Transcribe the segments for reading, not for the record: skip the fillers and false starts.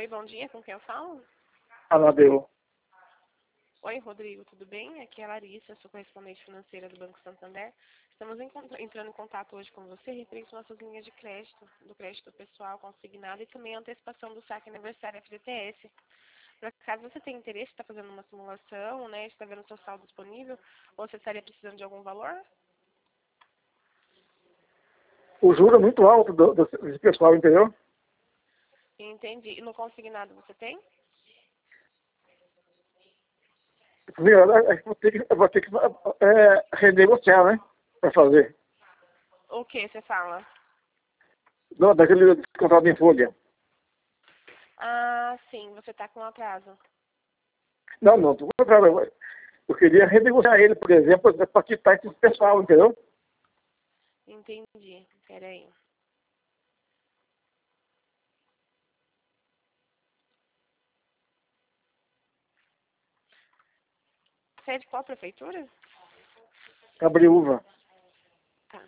Oi, bom dia, com quem eu falo? Amadeu. Oi, Rodrigo, tudo bem? Aqui é a Larissa, sou correspondente financeira do Banco Santander. Estamos entrando em contato hoje com você referente às nossas linhas de crédito, do crédito pessoal consignado e também a antecipação do saque aniversário FGTS. Por acaso você tem interesse, está fazendo uma simulação, né? Está vendo o seu saldo disponível, ou você estaria precisando de algum valor? O juro é muito alto desse pessoal, entendeu? Entendi. E no consignado você tem? Eu vou ter que renegociar, né? Para fazer. O que você fala? Não, daquele contrato em folha. Ah, sim, você está com atraso. Não, do contrário. Eu queria renegociar ele, por exemplo, para quitar esse pessoal, entendeu? Entendi. Peraí. Você é de qual prefeitura? Cabriúva. Tá.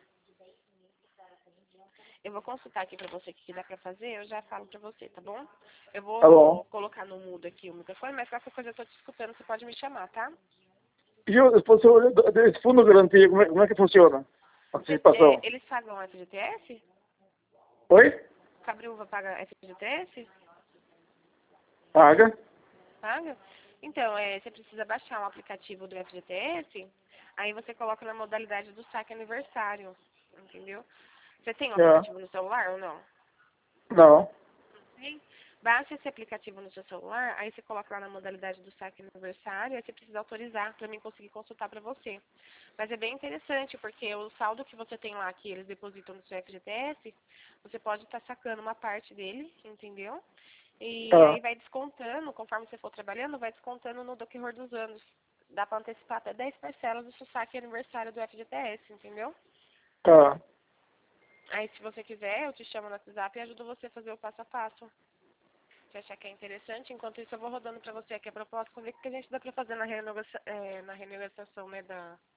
Eu vou consultar aqui pra você o que dá pra fazer, eu já falo pra você, tá bom? Eu Tá vou bom. colocar no mudo aqui o microfone, mas qualquer coisa eu tô te escutando, você pode me chamar, tá? E esse fundo de garantia, como é que funciona? Antecipação. Eles pagam FGTS? Oi? Cabriúva paga FGTS? Paga? Paga? Então, você precisa baixar um aplicativo do FGTS, aí você coloca na modalidade do saque aniversário, entendeu? Você tem um É. aplicativo no celular ou não? Não. Sim. Baixa esse aplicativo no seu celular, aí você coloca lá na modalidade do saque aniversário, aí você precisa autorizar para mim conseguir consultar para você. Mas é bem interessante, porque o saldo que você tem lá, que eles depositam no seu FGTS, você pode estar sacando uma parte dele, entendeu? E Tá. aí vai descontando, conforme você for trabalhando, vai descontando no decorrer dos anos. Dá para antecipar até 10 parcelas do seu saque aniversário do FGTS, entendeu? Tá. Aí, se você quiser, eu te chamo no WhatsApp e ajudo você a fazer o passo a passo. Se achar que é interessante, enquanto isso eu vou rodando para você aqui a proposta para ver o que a gente dá para fazer na renegociação, né,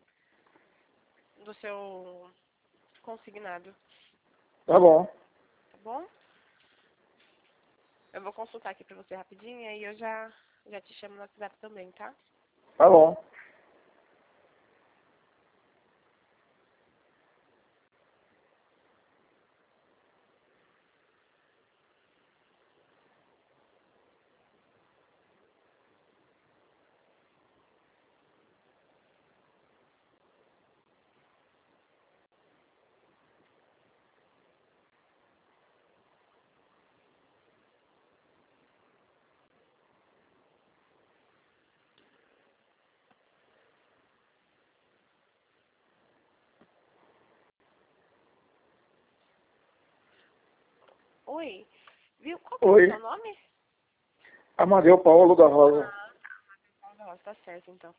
do seu consignado, Tá bom. tá bom? Eu vou consultar aqui para você rapidinho e aí eu já te chamo no WhatsApp também, tá? Tá bom. Oi, viu? Qual que é o Oi. seu nome? Amadeu Paulo da Rosa. Nossa, tá certo então.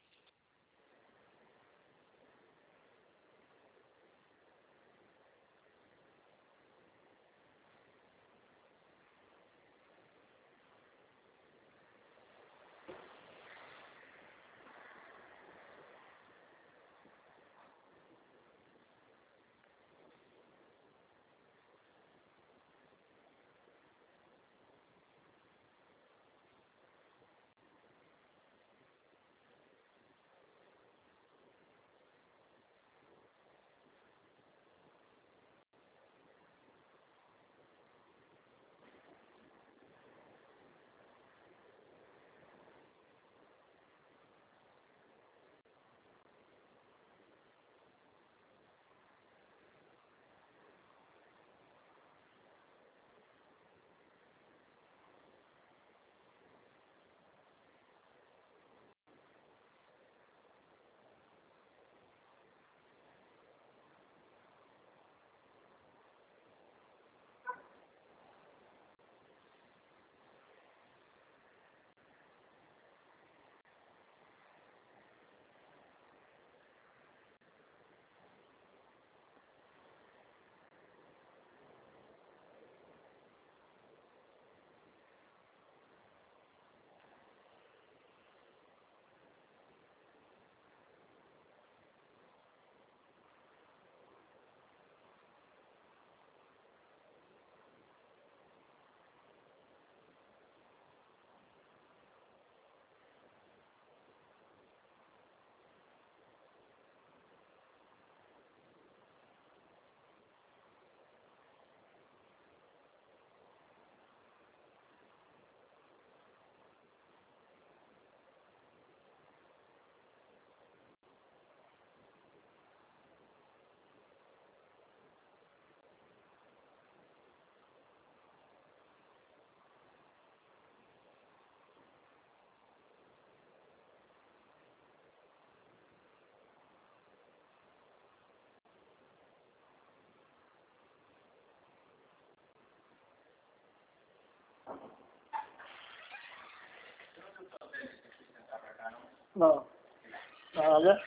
Não. Nada.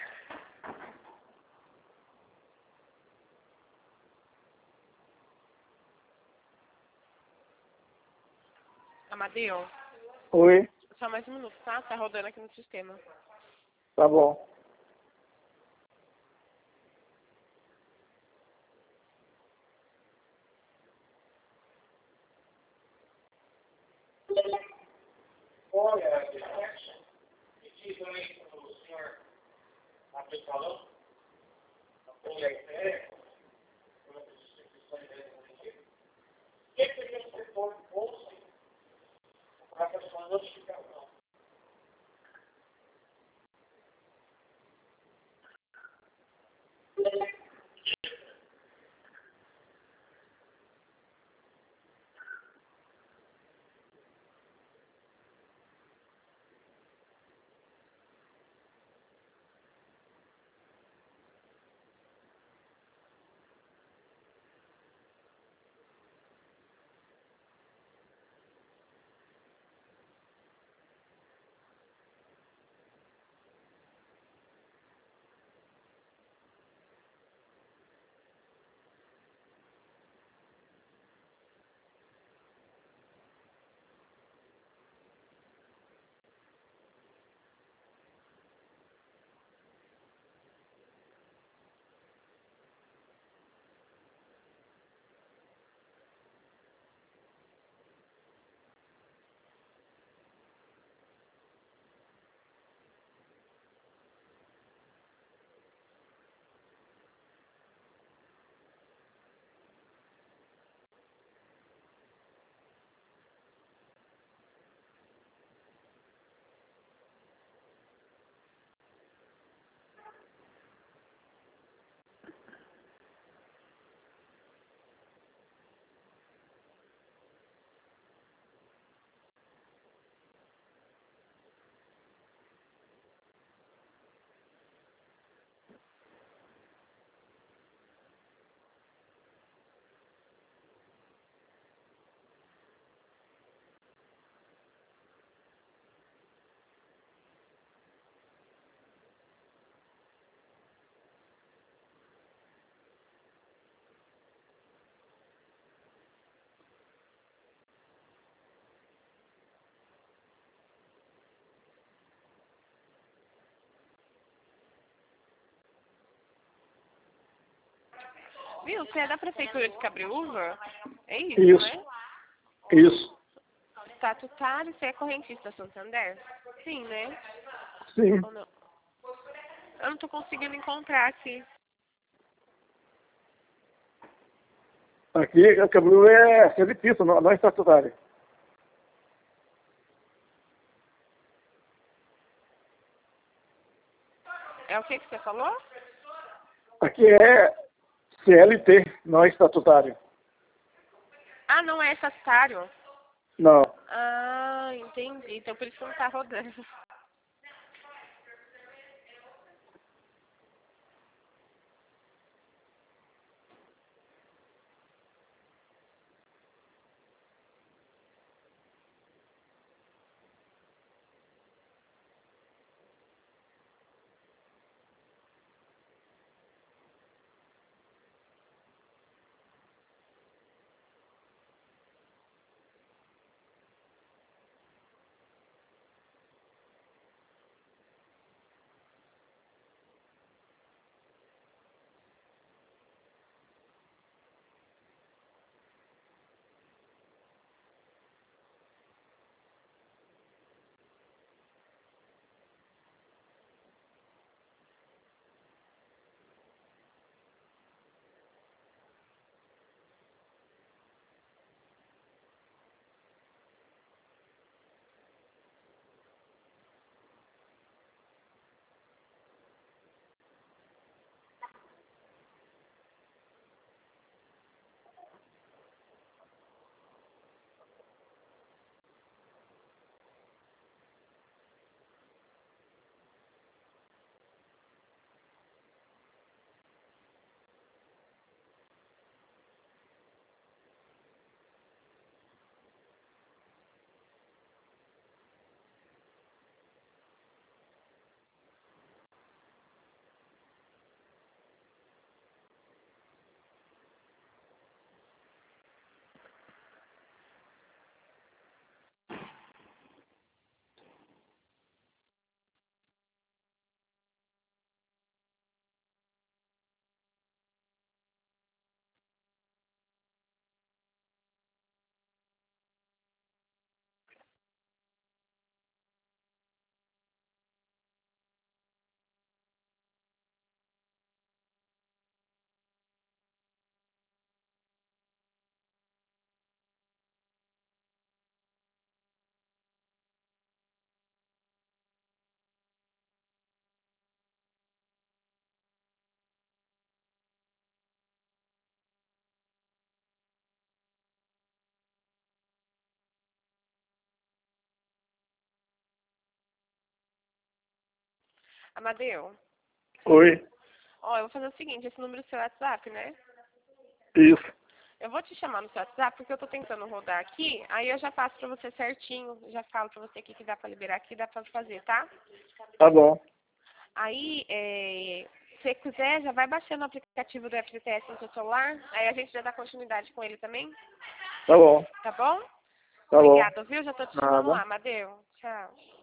Amadeu, Oi. só mais um minuto, tá? Tá rodando aqui no sistema. Tá bom. Olha, pedi também para o senhor abrir o salão, apoio a ideia, uma das instituições da o que seria o setor de bolsa para a sua notificação? Viu? Você é da Prefeitura de Cabreúva? É isso, Isso. né? Isso. Estatutário, você é correntista Santander? Sim, né? Sim. Ou não? Eu não tô conseguindo encontrar aqui. Aqui, a Cabru é serviço, não é estatutário. É o que você falou? Aqui é CLT, não é estatutário. Ah, não é estatutário? Não. Ah, entendi. Então por isso que não tá rodando. Amadeu, Oi. ó, eu vou fazer o seguinte, esse número é seu WhatsApp, né? Isso. Eu vou te chamar no seu WhatsApp porque eu tô tentando rodar aqui, aí eu já passo pra você certinho, já falo pra você o que dá pra liberar aqui, dá pra fazer, tá? Tá bom. Aí, se você quiser, já vai baixando o aplicativo do FGTS no seu celular, aí a gente já dá continuidade com ele também, Tá bom. tá bom? Tá bom. Obrigada, viu? Já tô te chamando Nada. lá, Amadeu. Tchau.